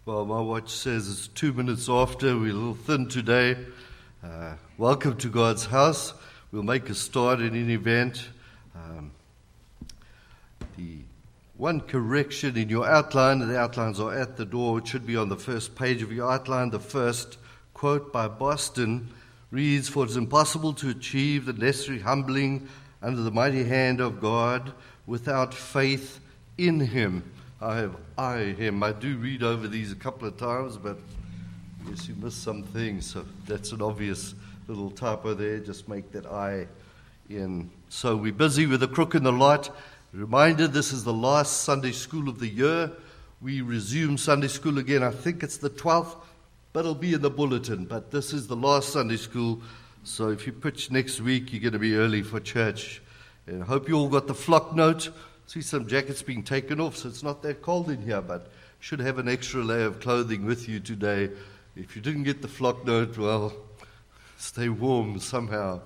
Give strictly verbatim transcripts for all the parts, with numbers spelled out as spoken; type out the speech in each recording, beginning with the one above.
Well, my watch says it's two minutes after. We're a little thin today. Uh, welcome to God's house. We'll make a start in any event. Um, the one correction in your outline, the outlines are at the door. It should be on the first page of your outline. The first quote by Boston reads, "For it is impossible to achieve the necessary humbling under the mighty hand of God without faith in Him." I have I him. I do read over these a couple of times, but I guess you missed some things. So that's an obvious little typo there. Just make that I in. So we're busy with the crook in the lot. Reminder, this is the last Sunday school of the year. We resume Sunday school again. I think it's the twelfth, but it'll be in the bulletin. But this is the last Sunday school. So if you pitch next week, you're going to be early for church. And I hope you all got the flock note. See some jackets being taken off, so it's not that cold in here, but should have an extra layer of clothing with you today. If you didn't get the flock note, well, stay warm somehow.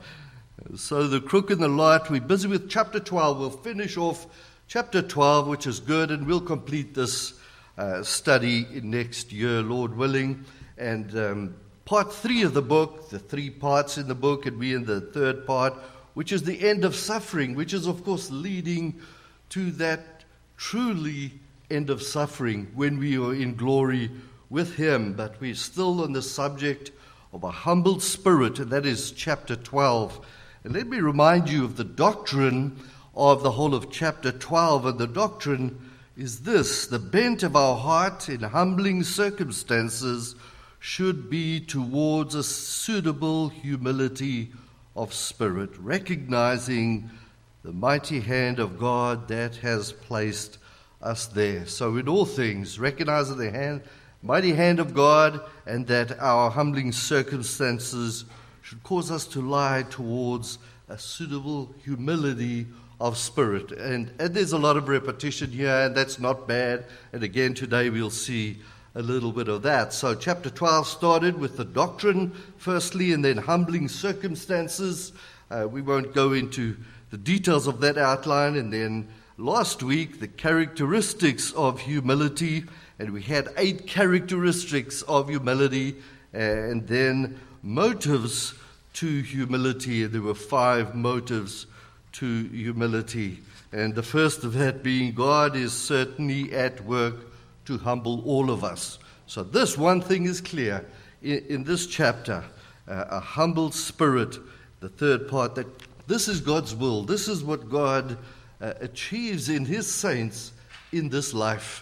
So the crook in the light, we're busy with chapter twelve. We'll finish off chapter twelve, which is good, and we'll complete this uh, study next year, Lord willing. And um, part three of the book, the three parts in the book, and we in the third part, which is the end of suffering, which is, of course, leading to that truly end of suffering when we are in glory with Him. But we're still on the subject of a humbled spirit, and that is chapter twelve. And let me remind you of the doctrine of the whole of chapter twelve. And the doctrine is this: the bent of our heart in humbling circumstances should be towards a suitable humility of spirit, recognizing the mighty hand of God that has placed us there. So in all things, recognizing the hand, mighty hand of God, and that our humbling circumstances should cause us to lie towards a suitable humility of spirit. And, and there's a lot of repetition here, and that's not bad. And again, today we'll see a little bit of that. So chapter twelve started with the doctrine, firstly, and then humbling circumstances. Uh, we won't go into the details of that outline. And then last week, the characteristics of humility. And we had eight characteristics of humility, and then motives to humility. And there were five motives to humility. And the first of that being, God is certainly at work to humble all of us. So this one thing is clear in, in this chapter, uh, a humble spirit, the third part, that this is God's will. This is what God uh, achieves in His saints in this life.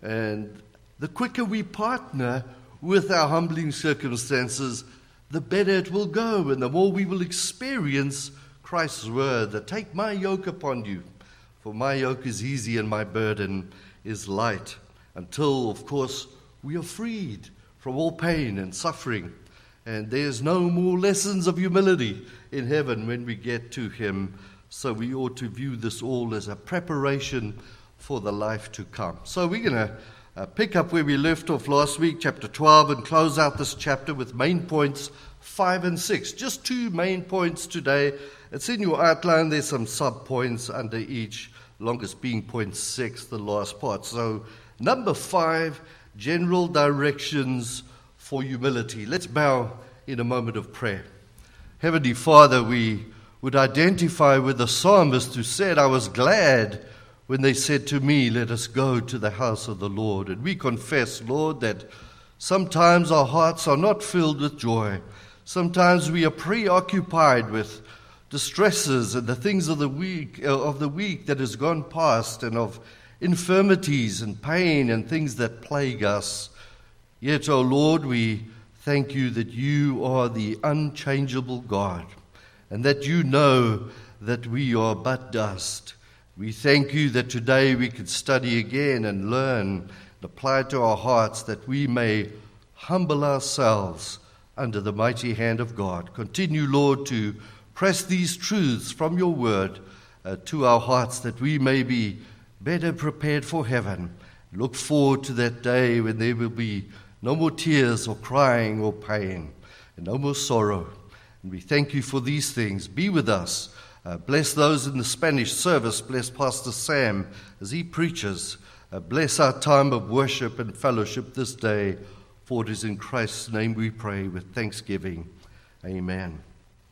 And the quicker we partner with our humbling circumstances, the better it will go, and the more we will experience Christ's word, that take my yoke upon you, for my yoke is easy and my burden is light. Until, of course, we are freed from all pain and suffering. And there's no more lessons of humility in heaven when we get to Him. So we ought to view this all as a preparation for the life to come. So we're going to uh, pick up where we left off last week, chapter twelve, and close out this chapter with main points five and six. Just two main points today. It's in your outline. There's some sub-points under each, longest being point six, the last part. So number five, general directions for humility. Let's bow in a moment of prayer. Heavenly Father, we would identify with the psalmist who said, "I was glad when they said to me, 'Let us go to the house of the Lord.'" And we confess, Lord, that sometimes our hearts are not filled with joy. Sometimes we are preoccupied with distresses and the things of the week, of the week that has gone past, and of infirmities and pain and things that plague us. Yet, O Lord, we thank you that you are the unchangeable God, and that you know that we are but dust. We thank you that today we can study again and learn and apply it to our hearts, that we may humble ourselves under the mighty hand of God. Continue, Lord, to press these truths from your word uh, to our hearts, that we may be better prepared for heaven. Look forward to that day when there will be no more tears or crying or pain, and no more sorrow. And we thank you for these things. Be with us. Uh, bless those in the Spanish service. Bless Pastor Sam as he preaches. Uh, bless our time of worship and fellowship this day, for it is in Christ's name we pray with thanksgiving. Amen.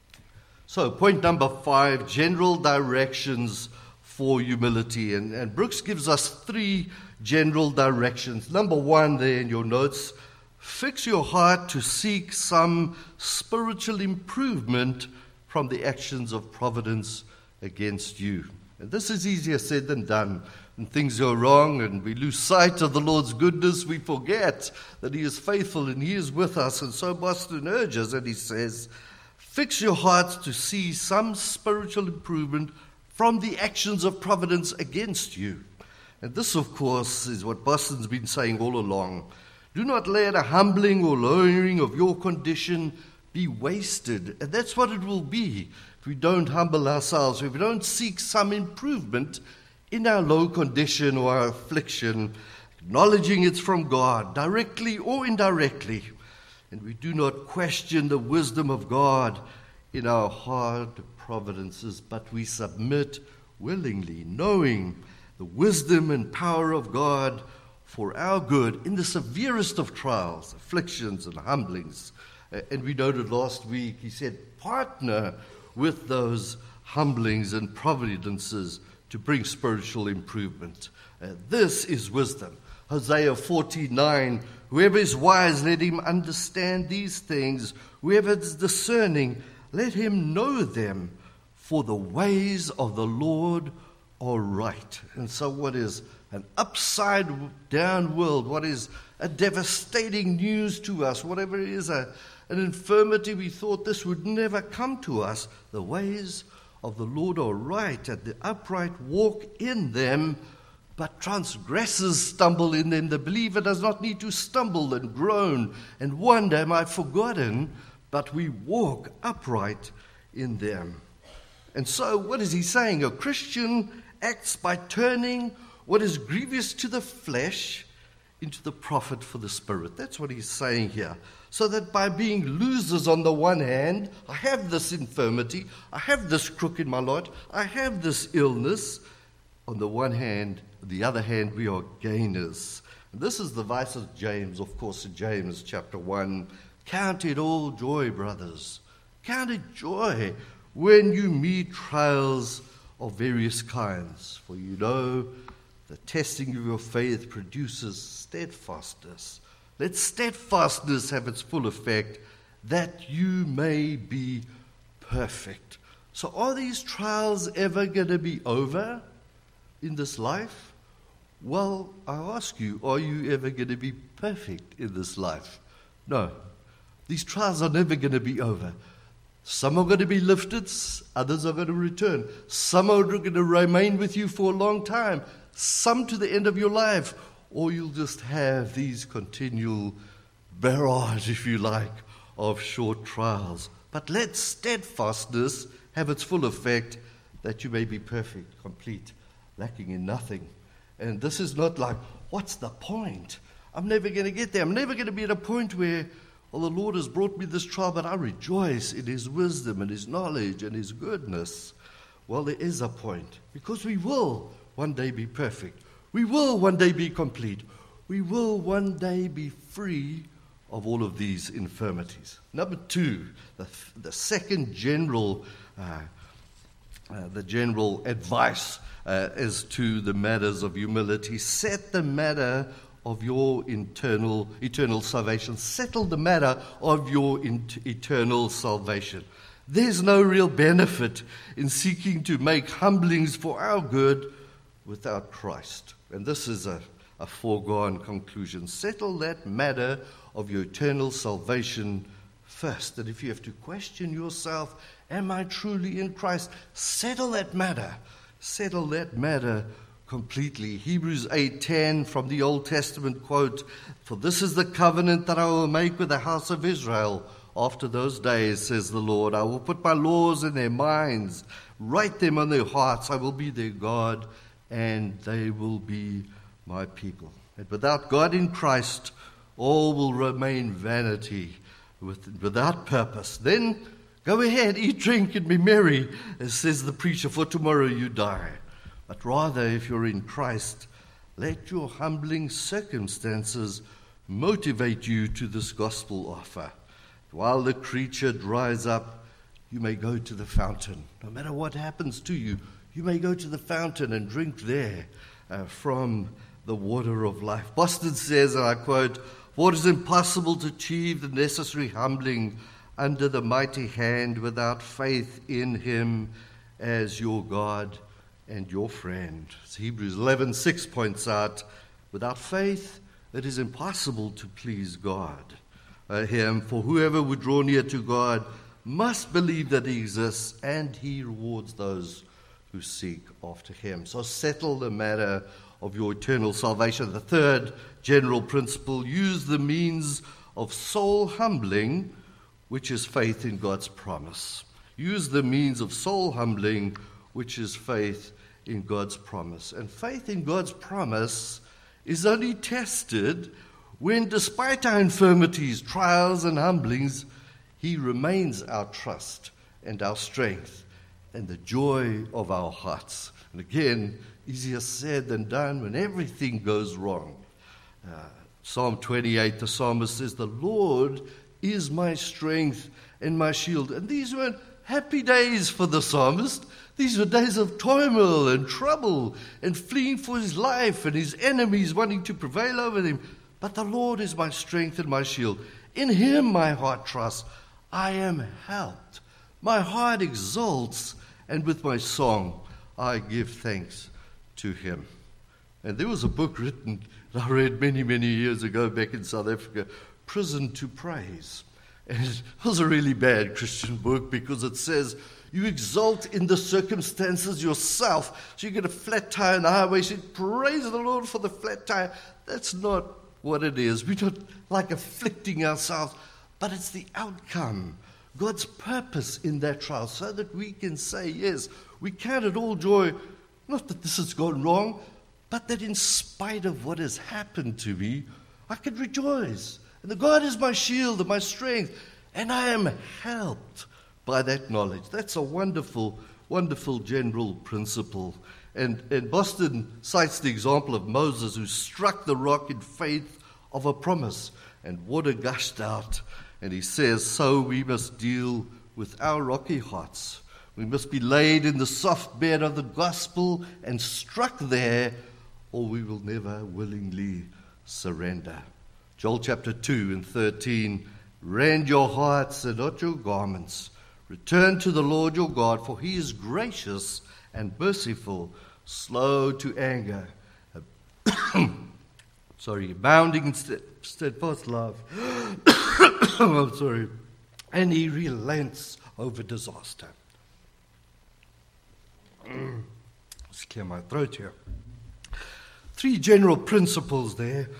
So, point number five, general directions for humility. And, and Brooks gives us three general directions. Number one there in your notes, fix your heart to seek some spiritual improvement from the actions of providence against you. And this is easier said than done. When things go wrong and we lose sight of the Lord's goodness, we forget that He is faithful and He is with us. And so Boston urges, and he says, fix your hearts to see some spiritual improvement from the actions of providence against you. And this, of course, is what Boston's been saying all along. Do not let a humbling or lowering of your condition be wasted. And that's what it will be if we don't humble ourselves, if we don't seek some improvement in our low condition or our affliction, acknowledging it's from God, directly or indirectly. And we do not question the wisdom of God in our hard providences, but we submit willingly, knowing the wisdom and power of God for our good in the severest of trials, afflictions, and humblings. And we noted last week, he said, partner with those humblings and providences to bring spiritual improvement. Uh, this is wisdom. Hosea forty-nine, whoever is wise, let him understand these things. Whoever is discerning, let him know them. For the ways of the Lord are right. And so what is an upside-down world, what is a devastating news to us, whatever it is, a, an infirmity we thought this would never come to us, the ways of the Lord are right, and the upright walk in them, but transgressors stumble in them. The believer does not need to stumble and groan and wonder, am I forgotten? But we walk upright in them. And so what is he saying? A Christian acts by turning what is grievous to the flesh into the profit for the spirit. That's what he's saying here. So that by being losers on the one hand, I have this infirmity, I have this crook in my lot, I have this illness. On the one hand, on the other hand, we are gainers. And this is the vice of James, of course, in James chapter one. Count it all joy, brothers. Count it joy when you meet trials of various kinds. For you know the testing of your faith produces steadfastness. Let steadfastness have its full effect, that you may be perfect. So are these trials ever going to be over in this life? Well, I ask you, are you ever going to be perfect in this life? No. These trials are never going to be over. Some are going to be lifted, others are going to return. Some are going to remain with you for a long time, some to the end of your life, or you'll just have these continual barrage, if you like, of short trials. But let steadfastness have its full effect, that you may be perfect, complete, lacking in nothing. And this is not like, what's the point? I'm never going to get there. I'm never going to be at a point where, well, the Lord has brought me this trial, but I rejoice in His wisdom and His knowledge and His goodness. Well, there is a point, because we will one day be perfect. We will one day be complete. We will one day be free of all of these infirmities. Number two, the, the second general, uh, uh, the general advice uh, as to the matters of humility: set the matter of your internal, eternal salvation. Settle the matter of your in, eternal salvation. There's no real benefit in seeking to make humblings for our good without Christ. And this is a, a foregone conclusion. Settle that matter of your eternal salvation first. And if you have to question yourself, am I truly in Christ? Settle that matter. Settle that matter completely. Hebrews eight ten from the Old Testament quote, "For this is the covenant that I will make with the house of Israel. After those days, says the Lord, I will put my laws in their minds, write them on their hearts. I will be their God, and they will be my people." And without God in Christ, all will remain vanity, with, without purpose. Then go ahead, eat, drink, and be merry, as says the preacher, for tomorrow you die. But rather, if you're in Christ, let your humbling circumstances motivate you to this gospel offer. While the creature dries up, you may go to the fountain. No matter what happens to you, you may go to the fountain and drink there uh, from the water of life. Boston says, and I quote, "For it is impossible to achieve the necessary humbling under the mighty hand without faith in him as your God and your friend." As Hebrews eleven six points out, without faith it is impossible to please God. Uh, him, for whoever would draw near to God must believe that he exists, and he rewards those who seek after him. So settle the matter of your eternal salvation. The third general principle, use the means of soul humbling, which is faith in God's promise. Use the means of soul humbling, which is faith in God's promise. And faith in God's promise is only tested when, despite our infirmities, trials, and humblings, he remains our trust and our strength and the joy of our hearts. And again, easier said than done when everything goes wrong. Uh, Psalm twenty-eight, the psalmist says, "The Lord is my strength and my shield." And these weren't happy days for the psalmist. These were days of turmoil and trouble and fleeing for his life and his enemies wanting to prevail over him. But the Lord is my strength and my shield. In him my heart trusts. I am helped. My heart exults, and with my song I give thanks to him. And there was a book written that I read many, many years ago back in South Africa, Prison to Praise. And it was a really bad Christian book because it says you exult in the circumstances yourself. So you get a flat tire on the highway, you say, "Praise the Lord for the flat tire." That's not what it is. We're not like afflicting ourselves, but it's the outcome, God's purpose in that trial, so that we can say, yes, we count it all joy, not that this has gone wrong, but that in spite of what has happened to me, I can rejoice. And the God is my shield and my strength, and I am helped by that knowledge. That's a wonderful, wonderful general principle. And, and Boston cites the example of Moses, who struck the rock in faith of a promise, and water gushed out. And he says, so we must deal with our rocky hearts. We must be laid in the soft bed of the gospel and struck there, or we will never willingly surrender. Joel chapter two and thirteen, rend your hearts and not your garments. Return to the Lord your God, for he is gracious and merciful, slow to anger, sorry, abounding in steadfast love. I'm sorry. And he relents over disaster. Let's clear my throat here. Three general principles there.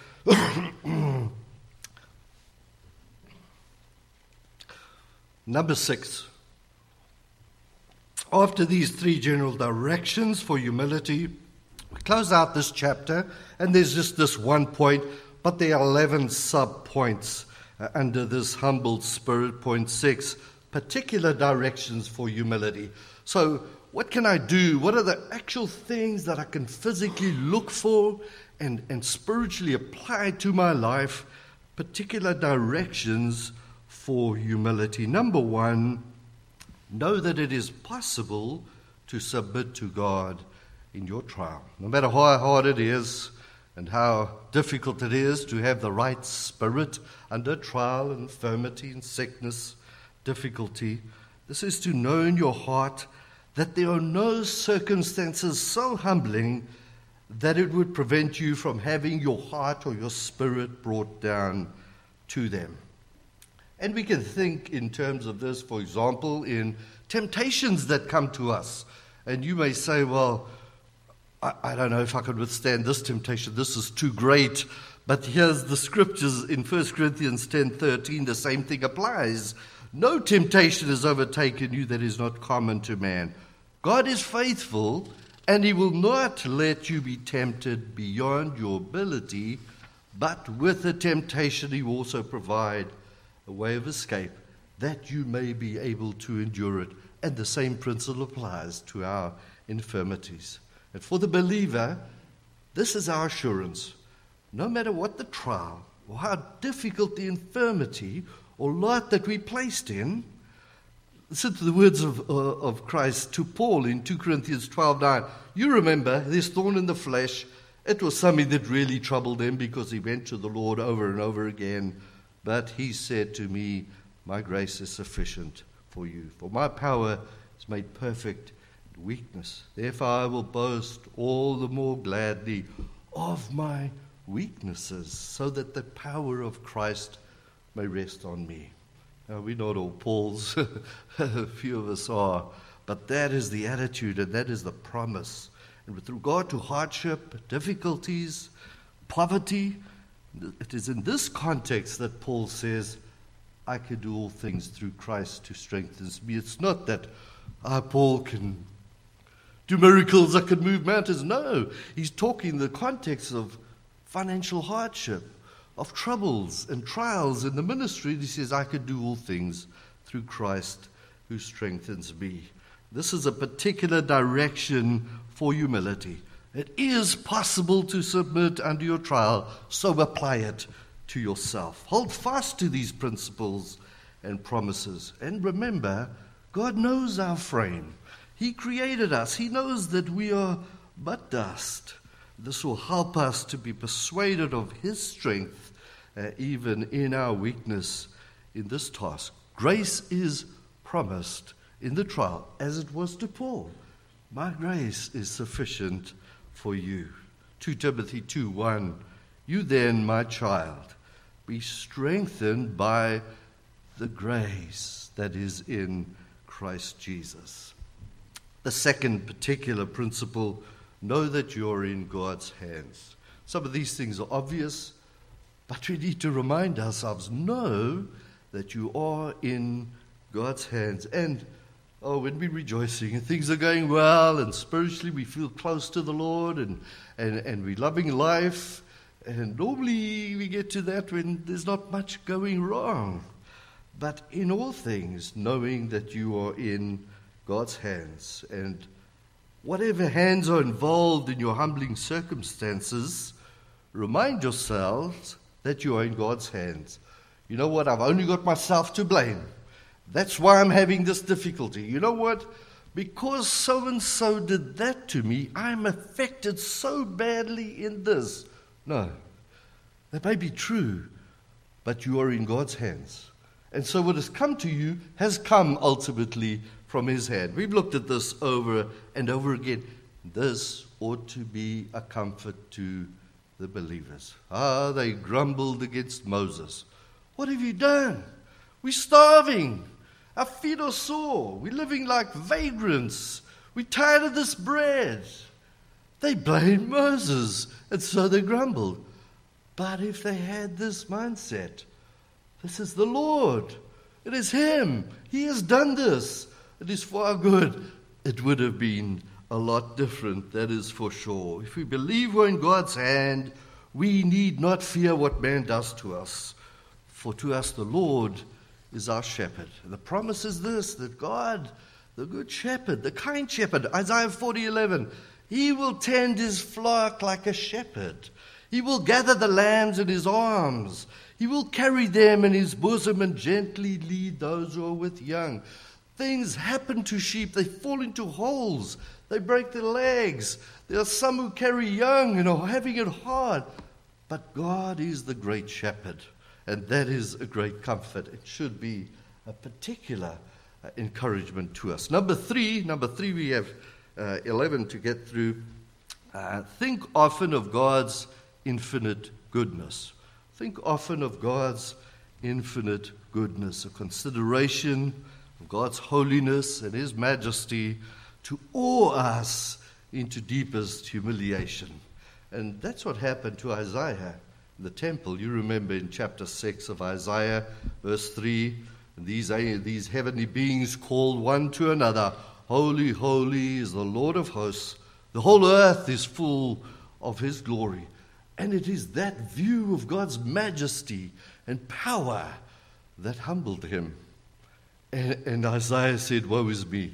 Number six. After these three general directions for humility, we close out this chapter, and there's just this one point, but there are eleven sub-points uh, under this humble spirit. Point six, particular directions for humility. So what can I do? What are the actual things that I can physically look for and, and spiritually apply to my life? Particular directions for humility. Number one, know that it is possible to submit to God in your trial. No matter how hard it is and how difficult it is to have the right spirit under trial and infirmity and sickness, difficulty, this is to know in your heart that there are no circumstances so humbling that it would prevent you from having your heart or your spirit brought down to them. And we can think in terms of this, for example, in temptations that come to us. And you may say, well, I, I don't know if I could withstand this temptation. This is too great. But here's the scriptures in First Corinthians ten thirteen. The same thing applies. No temptation has overtaken you that is not common to man. God is faithful, and he will not let you be tempted beyond your ability, but with the temptation he will also provide a way of escape, that you may be able to endure it. And the same principle applies to our infirmities. And for the believer, This is our assurance. No matter what the trial, or how difficult the infirmity or lot that we placed in, listen to the words of, uh, of Christ to Paul in two Corinthians twelve nine. You remember this thorn in the flesh. It was something that really troubled him because he went to the Lord over and over again. But he said to me, my grace is sufficient for you, for my power is made perfect in weakness. Therefore I will boast all the more gladly of my weaknesses, so that the power of Christ may rest on me. Now, we're not all Pauls, a few of us are, but that is the attitude and that is the promise. And with regard to hardship, difficulties, poverty, it is in this context that Paul says, I can do all things through Christ who strengthens me. It's not that I, Paul, can do miracles, I can move mountains. No, he's talking in the context of financial hardship, of troubles and trials in the ministry. He says, I can do all things through Christ who strengthens me. This is a particular direction for humility. It is possible to submit under your trial, so apply it to yourself. Hold fast to these principles and promises. And remember, God knows our frame. He created us. He knows that we are but dust. This will help us to be persuaded of his strength, uh, even in our weakness in this task. Grace is promised in the trial, as it was to Paul. My grace is sufficient for you. Two Timothy two one. You then, my child, be strengthened by the grace that is in Christ Jesus. The second particular principle, know that you're in God's hands. Some of these things are obvious, but we need to remind ourselves, know that you are in God's hands. And oh, when we're rejoicing and things are going well and spiritually we feel close to the Lord and, and, and we're loving life, and normally we get to that when there's not much going wrong. But in all things, knowing that you are in God's hands, and whatever hands are involved in your humbling circumstances, remind yourselves that you are in God's hands. You know what? I've only got myself to blame. That's why I'm having this difficulty. You know what? Because so-and-so did that to me, I'm affected so badly in this. No, that may be true, but you are in God's hands. And so what has come to you has come ultimately from his hand. We've looked at this over and over again. This ought to be a comfort to the believers. Ah, they grumbled against Moses. What have you done? We're starving. Our feet are sore. We're living like vagrants. We're tired of this bread. They blamed Moses, and so they grumbled. But if they had this mindset, this is the Lord. It is him. He has done this. It is for our good. It would have been a lot different, that is for sure. If we believe we're in God's hand, we need not fear what man does to us. For to us the Lord is our shepherd. And the promise is this, that God, the good shepherd, the kind shepherd, Isaiah forty eleven, he will tend his flock like a shepherd. He will gather the lambs in his arms. He will carry them in his bosom and gently lead those who are with young. Things happen to sheep. They fall into holes. They break their legs. There are some who carry young and are having it hard. But God is the great shepherd, and that is a great comfort. It should be a particular uh, encouragement to us. Number three, number three, we have uh, eleven to get through. Uh, think often of God's infinite goodness. Think often of God's infinite goodness, a consideration of God's holiness and his majesty to awe us into deepest humiliation. And that's what happened to Isaiah in the temple. You remember in chapter six of Isaiah, verse three, these, these heavenly beings called one to another, holy, holy is the Lord of hosts. The whole earth is full of his glory. And it is that view of God's majesty and power that humbled him. And, and Isaiah said, woe is me.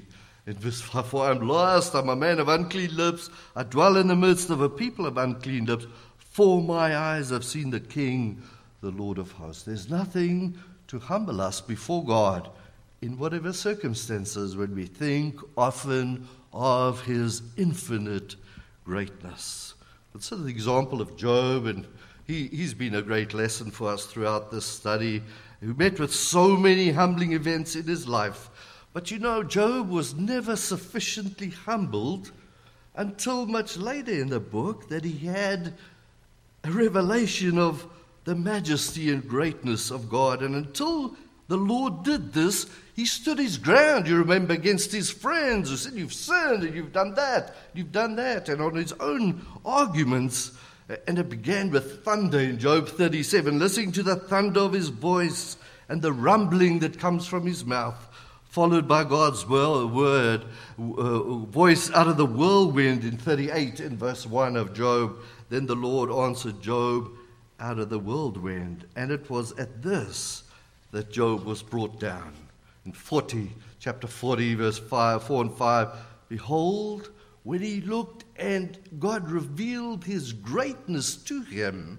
In verse five, for I am lost, I am a man of unclean lips, I dwell in the midst of a people of unclean lips, for my eyes have seen the King, the Lord of hosts. There's nothing to humble us before God in whatever circumstances when we think often of his infinite greatness. Consider the example of Job, and he, he's been a great lesson for us throughout this study. He met with so many humbling events in his life. But you know, Job was never sufficiently humbled until much later in the book that he had a revelation of the majesty and greatness of God. And until the Lord did this, he stood his ground, you remember, against his friends who said, you've sinned and you've done that, you've done that, and on his own arguments. And it began with thunder in Job thirty-seven, listening to the thunder of his voice and the rumbling that comes from his mouth, followed by God's word, uh, voice out of the whirlwind in thirty-eight in verse one of Job. Then the Lord answered Job out of the whirlwind. And it was at this that Job was brought down. In forty, chapter forty, verse five, four and five, behold, when he looked and God revealed his greatness to him,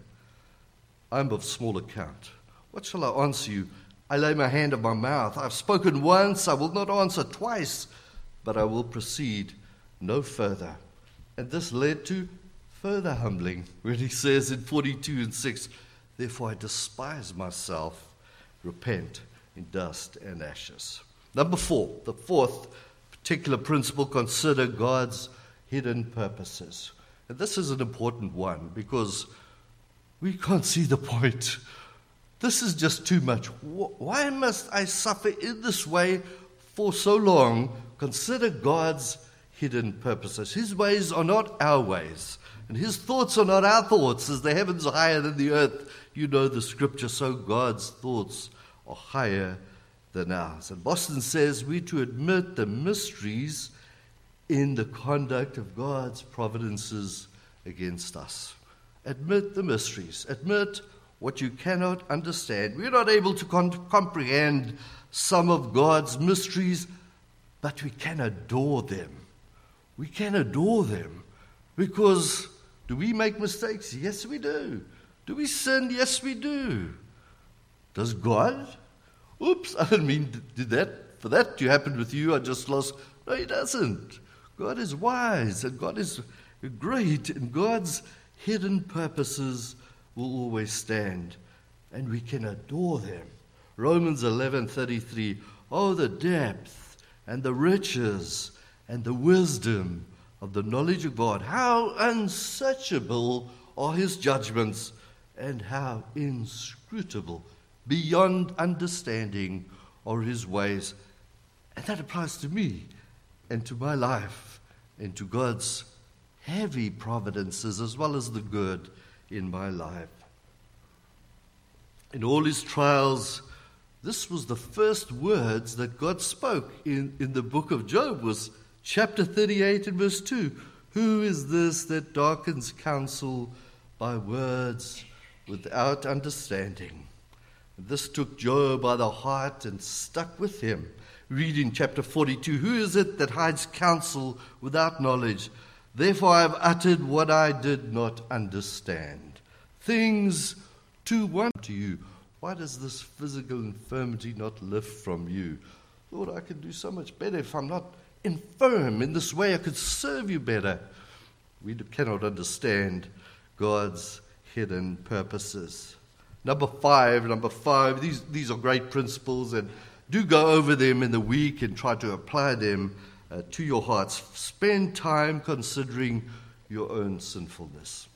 I'm of small account. What shall I answer you? I lay my hand on my mouth. I've spoken once, I will not answer twice, but I will proceed no further. And this led to further humbling, when he says in forty-two and six, therefore I despise myself, repent in dust and ashes. Number four, the fourth particular principle, consider God's hidden purposes. And this is an important one because we can't see the point. This is just too much. Why must I suffer in this way for so long? Consider God's hidden purposes. His ways are not our ways, and his thoughts are not our thoughts. As the heavens are higher than the earth, you know the scripture, so God's thoughts are higher than ours. And Boston says we're to admit the mysteries in the conduct of God's providences against us. Admit the mysteries. Admit what you cannot understand. We're not able to con- comprehend some of God's mysteries, but we can adore them. We can adore them because do we make mistakes? Yes, we do. Do we sin? Yes, we do. Does God? Oops, I didn't mean did that for that to happen with you. I just lost. No, he doesn't. God is wise and God is great, and God's hidden purposes will always stand, and we can adore them. Romans eleven thirty-three. Oh, the depth and the riches and the wisdom of the knowledge of God. How unsearchable are his judgments, and how inscrutable, beyond understanding, are his ways. And that applies to me and to my life and to God's heavy providences as well as the good in my life. In all his trials, this was the first words that God spoke in, in the book of Job, was chapter thirty-eight and verse two. Who is this that darkens counsel by words without understanding? This took Job by the heart and stuck with him. Read in chapter forty-two, who is it that hides counsel without knowledge? Therefore I have uttered what I did not understand. Things too wonderful to you. Why does this physical infirmity not lift from you? Lord, I could do so much better if I'm not infirm. In this way I could serve you better. We cannot understand God's hidden purposes. Number five, number five, these, these are great principles, and do go over them in the week and try to apply them uh, to your hearts. Spend time considering your own sinfulness.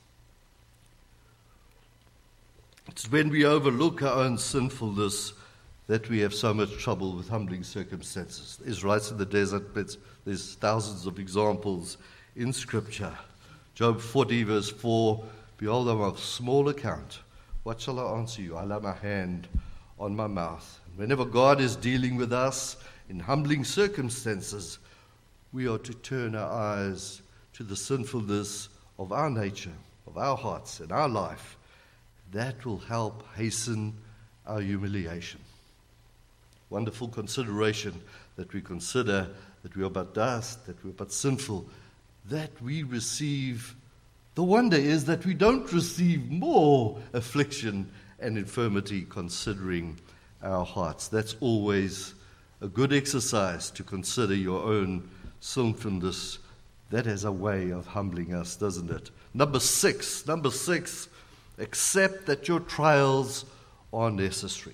It's when we overlook our own sinfulness that we have so much trouble with humbling circumstances. The Israelites in the desert, but there's thousands of examples in Scripture. Job forty, verse four, behold, I am of small account. What shall I answer you? I lay my hand on my mouth. Whenever God is dealing with us in humbling circumstances, we are to turn our eyes to the sinfulness of our nature, of our hearts, and our life. That will help hasten our humiliation. Wonderful consideration that we consider that we are but dust, that we are but sinful, that we receive. The wonder is that we don't receive more affliction and infirmity considering our hearts. That's always a good exercise, to consider your own sinfulness. That has a way of humbling us, doesn't it? Number six, number six, accept that your trials are necessary.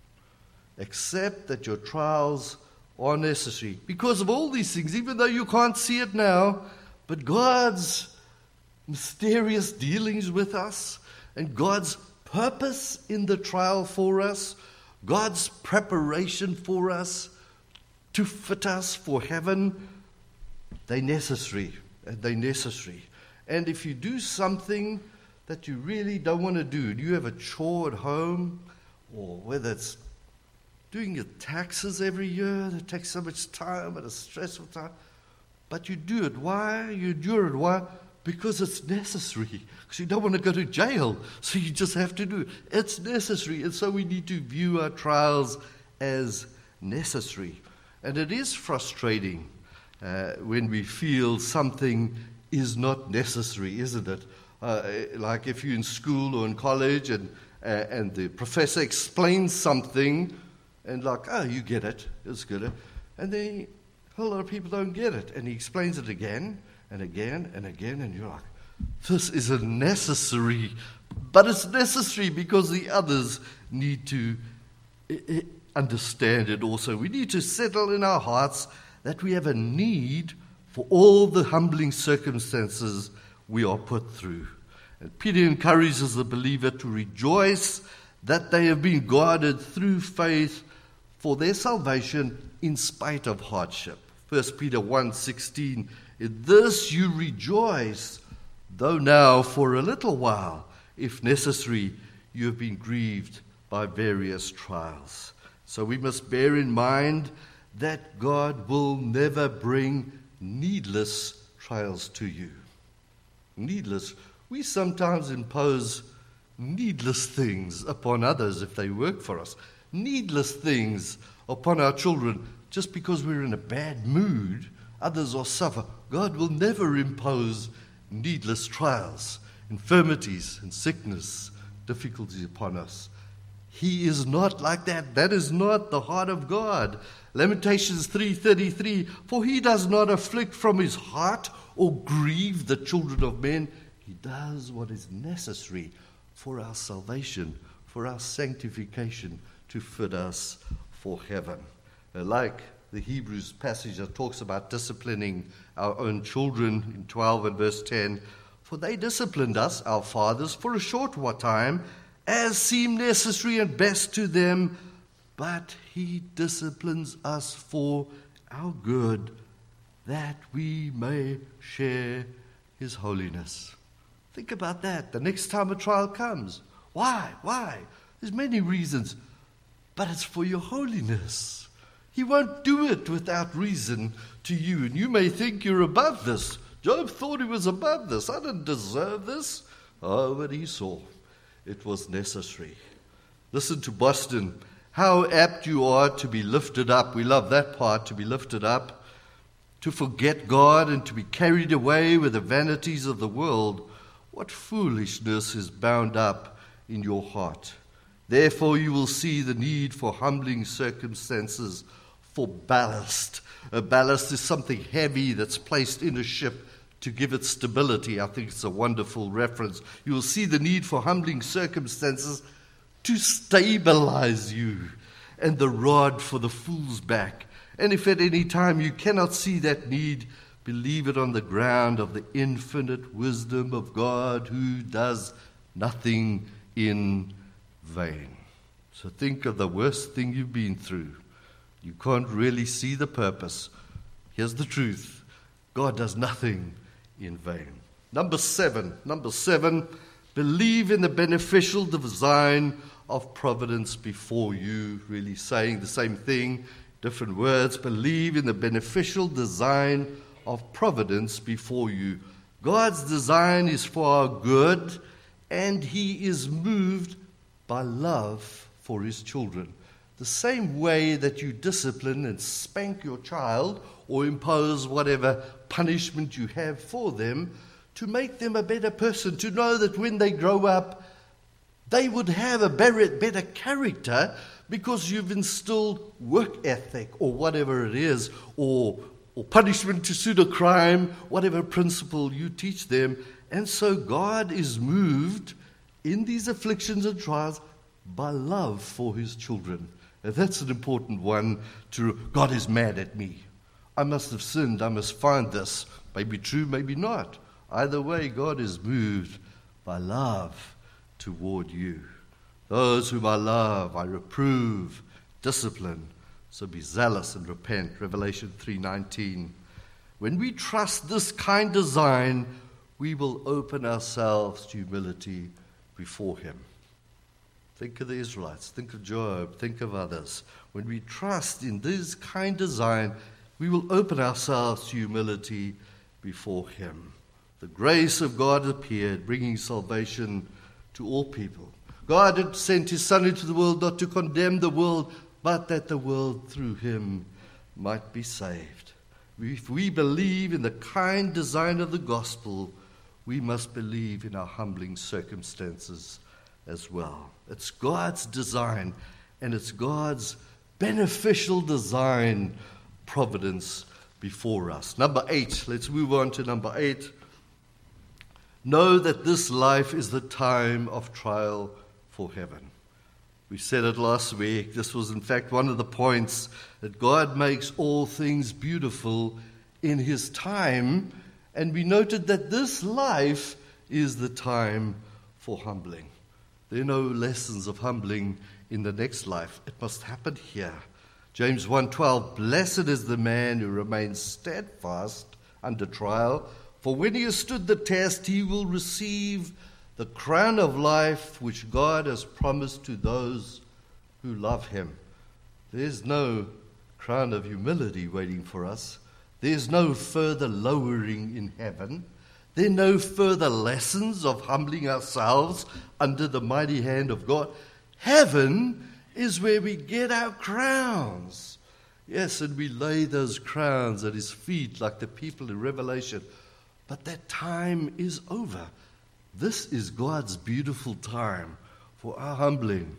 Accept that your trials are necessary because of all these things, even though you can't see it now, but God's mysterious dealings with us and God's purpose in the trial for us, God's preparation for us to fit us for heaven, they're necessary, and they're necessary. And if you do something that you really don't want to do, do you have a chore at home, or whether it's doing your taxes every year that takes so much time and a stressful time, but you do it. Why? You endure it. Why? Because it's necessary. Because you don't want to go to jail, so you just have to do it. It's necessary, and so we need to view our trials as necessary. And it is frustrating uh, when we feel something is not necessary, isn't it? Uh, like if you're in school or in college and uh, and the professor explains something, and like, oh, you get it, it's good. And then a whole lot of people don't get it. And he explains it again and again and again, and you're like, this isn't necessary. But it's necessary because the others need to understand it also. We need to settle in our hearts that we have a need for all the humbling circumstances we are put through. And Peter encourages the believer to rejoice that they have been guarded through faith for their salvation in spite of hardship. First Peter one sixteen, in this you rejoice, though now for a little while, if necessary, you have been grieved by various trials. So we must bear in mind that God will never bring needless trials to you. Needless. We sometimes impose needless things upon others if they work for us. Needless things upon our children just because we're in a bad mood. Others will suffer. God will never impose needless trials, infirmities, and sickness, difficulties upon us. He is not like that. That is not the heart of God. Lamentations three thirty-three, for he does not afflict from his heart or grieve the children of men. He does what is necessary for our salvation, for our sanctification, to fit us for heaven. Uh, like the Hebrews passage that talks about disciplining our own children in twelve and verse ten, for they disciplined us, our fathers, for a short time, as seemed necessary and best to them, but he disciplines us for our good, that we may share his holiness. Think about that. The next time a trial comes, why? Why? There's many reasons, but it's for your holiness. He won't do it without reason to you, and you may think you're above this. Job thought he was above this. I didn't deserve this. Oh, but he saw it was necessary. Listen to Boston. How apt you are to be lifted up. We love that part, to be lifted up, to forget God and to be carried away with the vanities of the world. What foolishness is bound up in your heart. Therefore you will see the need for humbling circumstances, for ballast. A ballast is something heavy that's placed in a ship to give it stability. I think it's a wonderful reference. You will see the need for humbling circumstances to stabilize you, and the rod for the fool's back. And if at any time you cannot see that need, believe it on the ground of the infinite wisdom of God, who does nothing in vain. So think of the worst thing you've been through. You can't really see the purpose. Here's the truth. God does nothing in vain. Number seven. Number seven, believe in the beneficial design of providence before you. Really saying the same thing, different words. Believe in the beneficial design of providence before you. God's design is for our good, and he is moved by love for his children. The same way that you discipline and spank your child or impose whatever punishment you have for them to make them a better person, to know that when they grow up, they would have a better, better character because you've instilled work ethic or whatever it is, or, or punishment to suit a crime, whatever principle you teach them. And so God is moved in these afflictions and trials by love for his children. And that's an important one. To God is mad at me. I must have sinned. I must find this. Maybe true, maybe not. Either way, God is moved by love toward you. Those whom I love, I reprove, discipline. So be zealous and repent. Revelation three nineteen. When we trust this kind design, we will open ourselves to humility before him. Think of the Israelites, think of Job, think of others. When we trust in this kind design, we will open ourselves to humility before him. The grace of God appeared, bringing salvation to all people. God had sent his Son into the world not to condemn the world, but that the world through him might be saved. If we believe in the kind design of the gospel, we must believe in our humbling circumstances as well. It's God's design, and it's God's beneficial design, providence before us. Number eight, let's move on to number eight. Know that this life is the time of trial for heaven. We said it last week. This was, in fact, one of the points that God makes all things beautiful in his time, and we noted that this life is the time for humbling. There are no lessons of humbling in the next life. It must happen here. James one twelve, blessed is the man who remains steadfast under trial, for when he has stood the test, he will receive the crown of life which God has promised to those who love him. There's no crown of humility waiting for us. There's no further lowering in heaven. There are no further lessons of humbling ourselves under the mighty hand of God. Heaven is where we get our crowns. Yes, and we lay those crowns at his feet like the people in Revelation. But that time is over. This is God's beautiful time for our humbling,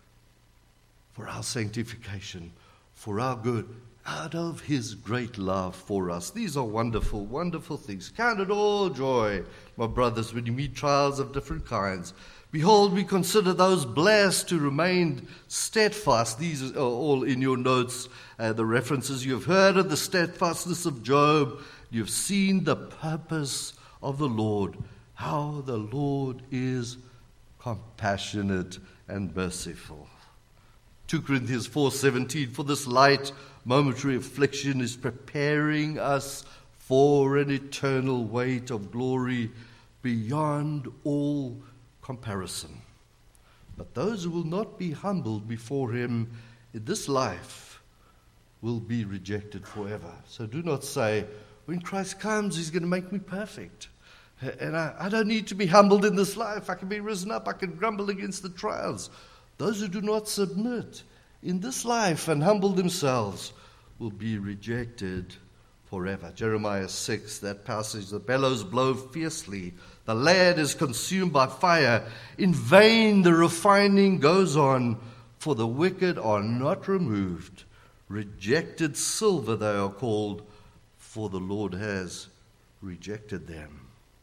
for our sanctification, for our good, out of his great love for us. These are wonderful, wonderful things. Count it all joy, my brothers, when you meet trials of different kinds. Behold, we consider those blessed who remained steadfast. These are all in your notes, uh, the references. You have heard of the steadfastness of Job. You have seen the purpose of the Lord, how the Lord is compassionate and merciful. Second Corinthians four seventeen, for this light momentary affliction is preparing us for an eternal weight of glory beyond all comparison. But those who will not be humbled before him in this life will be rejected forever. So do not say, when Christ comes, he's going to make me perfect. And I, I don't need to be humbled in this life. I can be risen up. I can grumble against the trials. Those who do not submit in this life and humble themselves will be rejected forever. Jeremiah six, that passage, the bellows blow fiercely. The lead is consumed by fire. In vain the refining goes on, for the wicked are not removed. Rejected silver they are called, for the Lord has rejected them.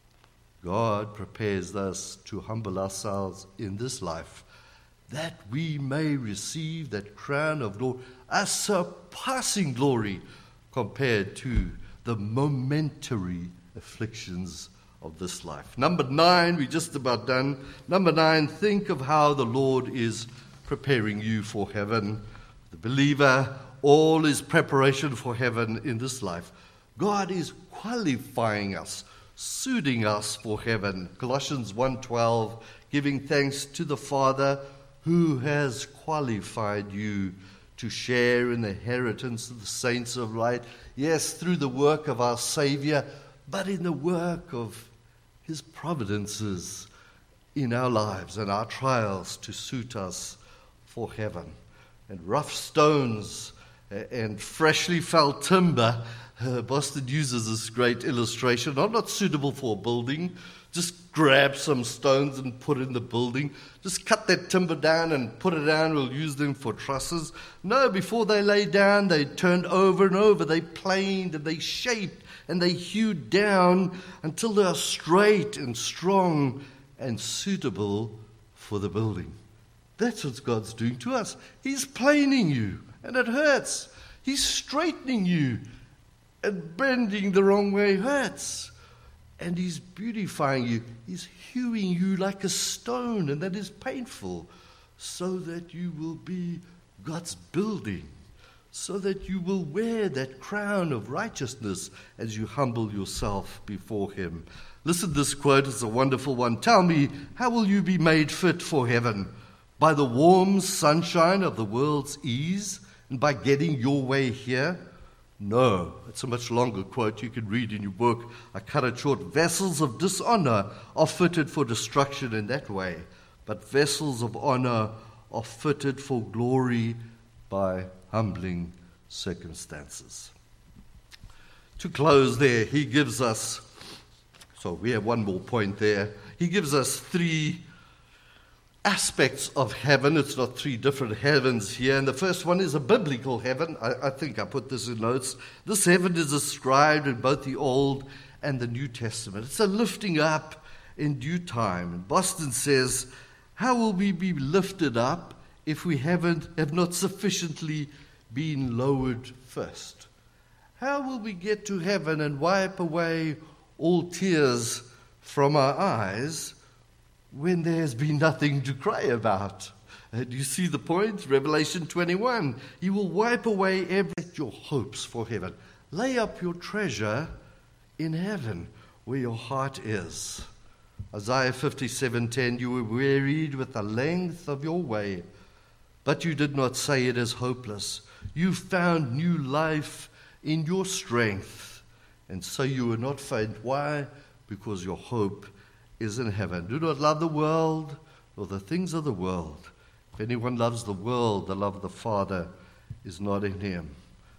God prepares us to humble ourselves in this life, that we may receive that crown of glory, a surpassing glory compared to the momentary afflictions of this life. Number nine, we're just about done. Number nine, think of how the Lord is preparing you for heaven. The believer, all is preparation for heaven in this life. God is qualifying us, suiting us for heaven. Colossians one twelve, giving thanks to the Father who has qualified you to share in the inheritance of the saints of light. Yes, through the work of our Savior, but in the work of his providences in our lives and our trials to suit us for heaven. and rough stones and freshly felled timber. Uh, Boston uses this great illustration. Not, not suitable for a building. Just grab some stones and put in the building. Just cut that timber down and put it down. We'll use them for trusses. No, before they lay down, they turned over and over. They planed and they shaped and they hewed down until they are straight and strong and suitable for the building. That's what God's doing to us. He's planing you, and it hurts. He's straightening you, and bending the wrong way hurts. And He's beautifying you. He's hewing you like a stone, and that is painful, so that you will be God's building, so that you will wear that crown of righteousness as you humble yourself before Him. Listen, this quote is a wonderful one. Tell me, how will you be made fit for heaven? By the warm sunshine of the world's ease, and by getting your way here? No, it's a much longer quote you can read in your book. I cut it short. Vessels of dishonor are fitted for destruction in that way, but vessels of honor are fitted for glory by humbling circumstances. To close there, he gives us, so we have one more point there. He gives us three aspects of heaven. It's not three different heavens here. And the first one is a biblical heaven. I, I think I put this in notes. This heaven is described in both the Old and the New Testament. It's a lifting up in due time. And Boston says, how will we be lifted up if we haven't have not sufficiently been lowered first? How will we get to heaven and wipe away all tears from our eyes when there has been nothing to cry about? Uh, do you see the point? Revelation twenty-one. He will wipe away every your hopes for heaven. Lay up your treasure in heaven where your heart is. Isaiah fifty-seven ten. You were wearied with the length of your way, but you did not say it is hopeless. You found new life in your strength, and so you were not faint. Why? Because your hope is in heaven. Do not love the world or the things of the world. If anyone loves the world, the love of the Father is not in him.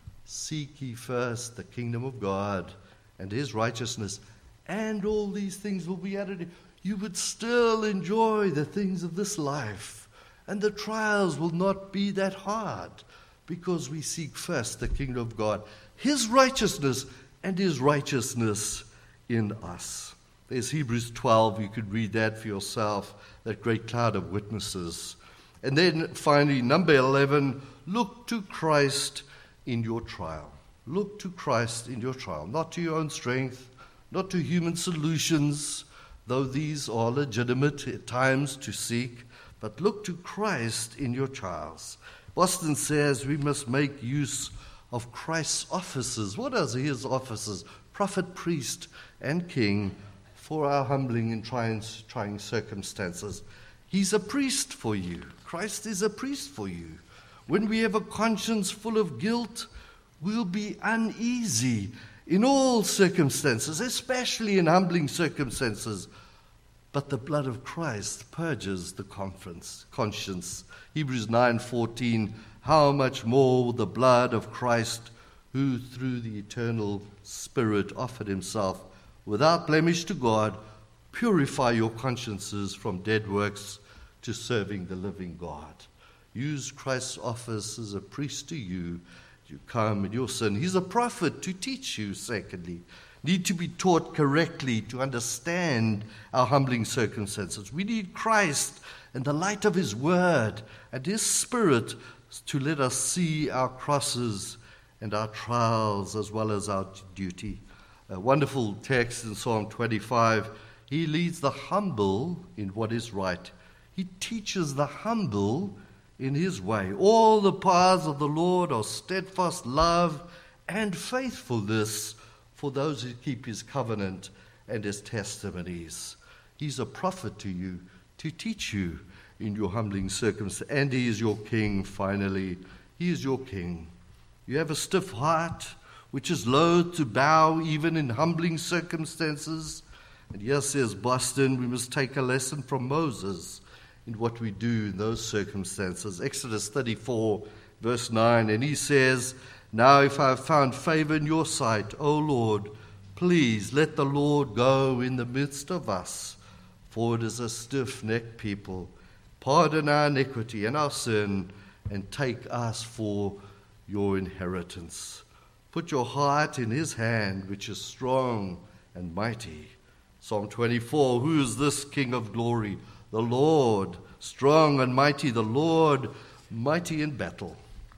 Seek ye first the kingdom of God and His righteousness, and all these things will be added. You would still enjoy the things of this life, and the trials will not be that hard, because we seek first the kingdom of God, His righteousness, and His righteousness in us. There's Hebrews twelve. You could read that for yourself, that great cloud of witnesses. And then finally, number eleven, look to Christ in your trial. Look to Christ in your trial, not to your own strength, not to human solutions, though these are legitimate at times to seek, but look to Christ in your trials. Boston says we must make use of Christ's offices. What are His offices? Prophet, priest, and king, for our humbling and trying, trying circumstances. He's a priest for you. Christ is a priest for you. When we have a conscience full of guilt, we'll be uneasy in all circumstances, especially in humbling circumstances. But the blood of Christ purges the conscience. Hebrews nine fourteen, how much more will the blood of Christ, who through the eternal Spirit offered Himself without blemish to God, purify your consciences from dead works to serving the living God. Use Christ's office as a priest to you. You come in your sin. He's a prophet to teach you, secondly. Need to be taught correctly to understand our humbling circumstances. We need Christ and the light of His word and His Spirit to let us see our crosses and our trials as well as our duty. A wonderful text in Psalm twenty-five. He leads the humble in what is right. He teaches the humble in His way. All the paths of the Lord are steadfast love and faithfulness for those who keep His covenant and His testimonies. He's a prophet to you to teach you in your humbling circumstances. And He is your king, finally. He is your king. You have a stiff heart, which is loath to bow even in humbling circumstances. And yes, says Boston, we must take a lesson from Moses in what we do in those circumstances. Exodus thirty-four, verse nine, and he says, "Now if I have found favor in your sight, O Lord, please let the Lord go in the midst of us, for it is a stiff-necked people. Pardon our iniquity and our sin, and take us for your inheritance. Put your heart in his hand, which is strong and mighty." Psalm twenty-four, who is this King of glory? The Lord, strong and mighty, the Lord, mighty in battle.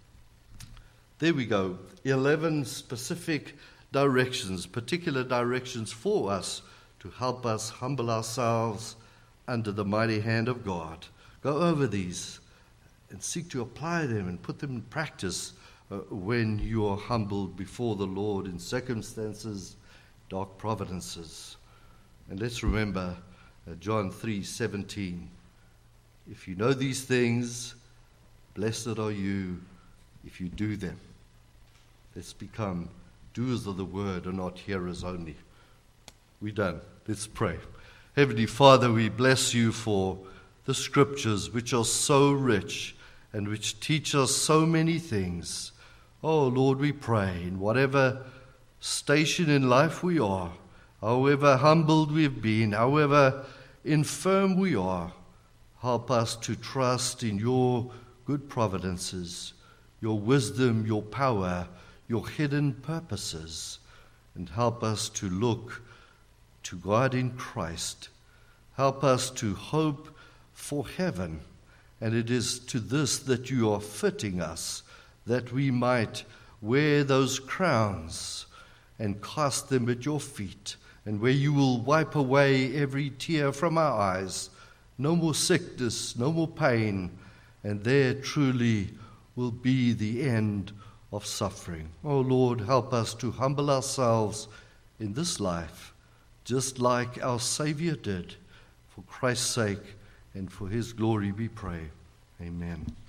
There we go, eleven specific directions, particular directions for us to help us humble ourselves under the mighty hand of God. Go over these and seek to apply them and put them in practice uh, when you are humbled before the Lord in circumstances, dark providences. And let's remember uh, John three seventeen. If you know these things, blessed are you if you do them. Let's become doers of the word and not hearers only. We're done. Let's pray. Heavenly Father, we bless you for the scriptures which are so rich and which teach us so many things. Oh Lord, we pray in whatever station in life we are, however humbled we've been, however infirm we are, help us to trust in your good providences, your wisdom, your power, your hidden purposes, and help us to look to God in Christ. Help us to hope for heaven, and it is to this that you are fitting us, that we might wear those crowns and cast them at your feet, and where you will wipe away every tear from our eyes. No more sickness, no more pain, and there truly will be the end of suffering. Oh Lord, help us to humble ourselves in this life, just like our Savior did. For Christ's sake and for his glory we pray. Amen.